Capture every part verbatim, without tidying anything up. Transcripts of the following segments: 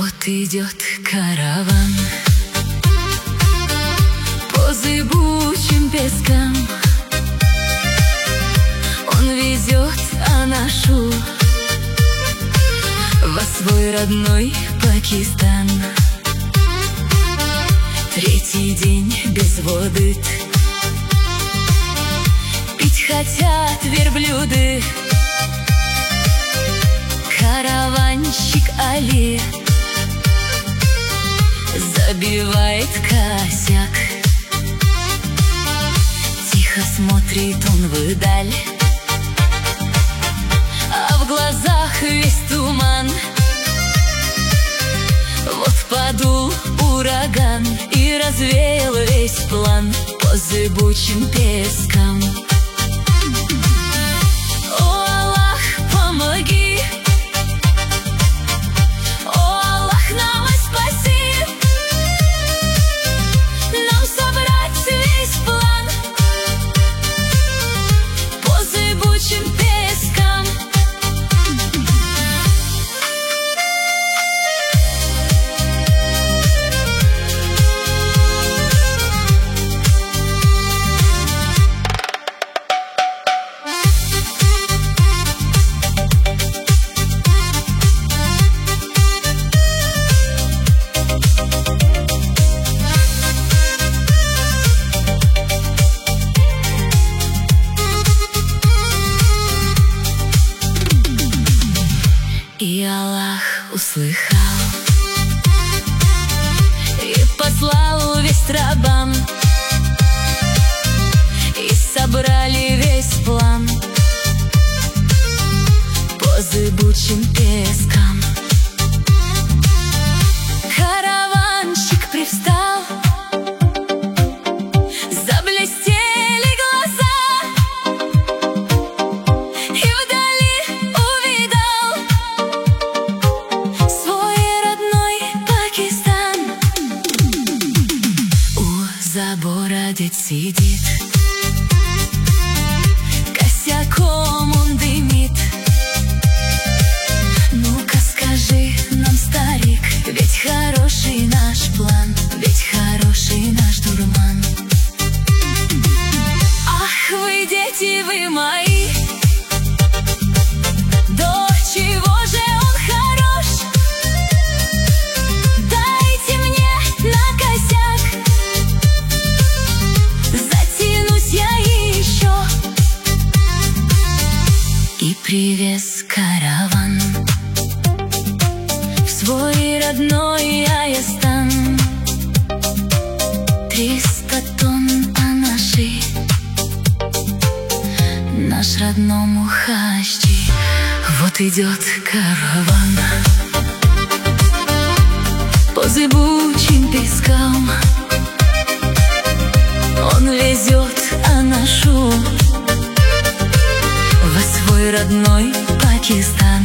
Вот идет караван по зыбучим пескам. Он везет Анашу во свой родной Пакистан. Третий день без воды, пить хотят верблюды. Караванщик Али забивает косяк. Тихо смотрит он вдаль, а в глазах весь туман. Вот подул ураган и развеял весь план по зыбучим пескам. О, Аллах, помоги! О, Аллах, нам спаси! Нам собрать весь план по зыбучим пескам. И Аллах услыхал и послал весь трабан, и собрали весь план по зыбучим пескам. Караванщик привстал, заблестели глаза, и вдали увидал свой родной Пакистан. У забора дед сидит, косяком он дымит. Ну-ка скажи нам, старик, ведь хороший наш план, ведь хороший наш дурман. Ах, вы, дети, вы мои, до чего же он хорош? Дайте мне на косяк, затянусь я еще. И привез караван в свой родной Аястан. Триста тонн анаши, наш родному хащи. Вот идет караван по зыбучим пескам. Он везет анашу во свой родной Пакистан.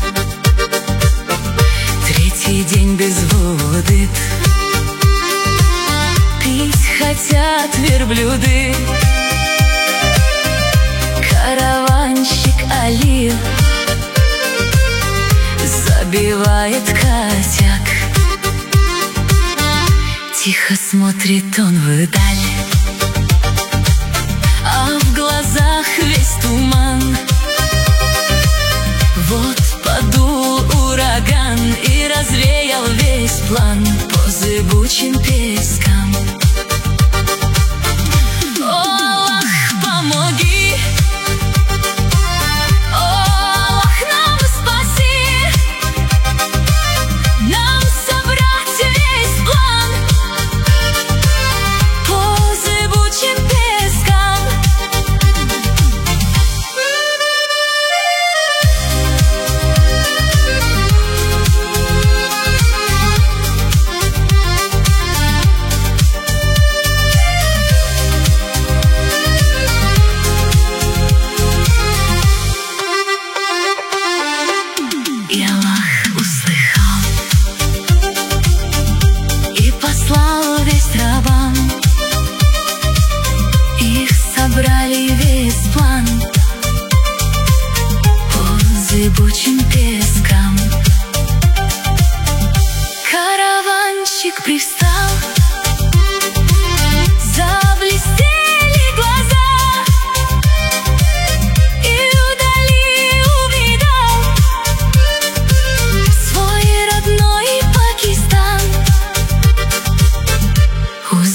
Третий день без воды, пить хотят верблюды. Караванщик Али забивает косяк. Тихо смотрит он вдаль, а в глазах весь туман. Вот подул ураган и развеял весь план по зыбучим пескам. О, Аллах, помоги! О, Аллах, нам спаси! Нам собрать весь план по зыбучим пескам.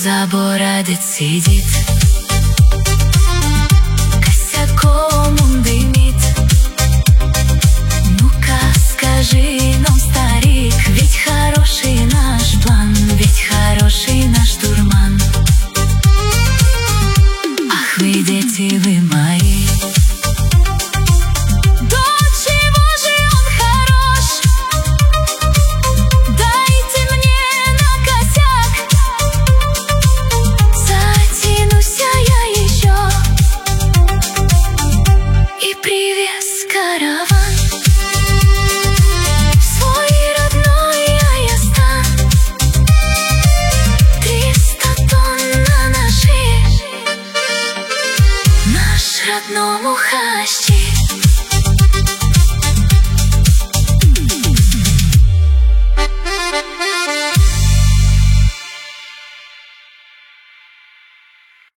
забородец сидит, косяком он дымит. Ну-ка скажи нам, старик, ведь хороший наш план, ведь хороший наш дурман. Ах вы, дети вы мои, до чего же он хорош? Дайте мне на косяк, затянусь я еще, и привез караван в свой родной Аястан. Триста тонн на наши, наш родному хащ.